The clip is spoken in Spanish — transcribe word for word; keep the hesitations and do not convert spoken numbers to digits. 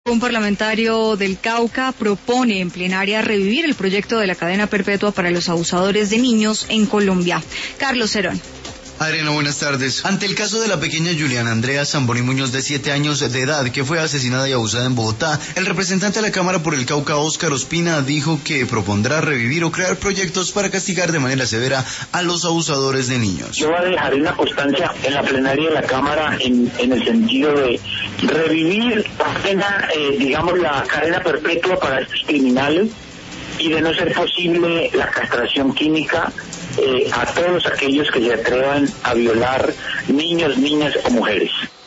Un parlamentario del Cauca propone en plenaria revivir el proyecto de la cadena perpetua para los abusadores de niños en Colombia. Carlos Cerón. Adriana, buenas tardes. Ante el caso de la pequeña Juliana Andrea Zamboni Muñoz, de siete años de edad, que fue asesinada y abusada en Bogotá, el representante de la Cámara por el Cauca, Óscar Ospina, dijo que propondrá revivir o crear proyectos para castigar de manera severa a los abusadores de niños. Yo voy a dejar una constancia en la plenaria de la Cámara en, en el sentido de revivir la pena, eh, digamos, la cadena perpetua para estos criminales y, de no ser posible, la castración química eh, a todos aquellos que se atrevan a violar niños, niñas o mujeres.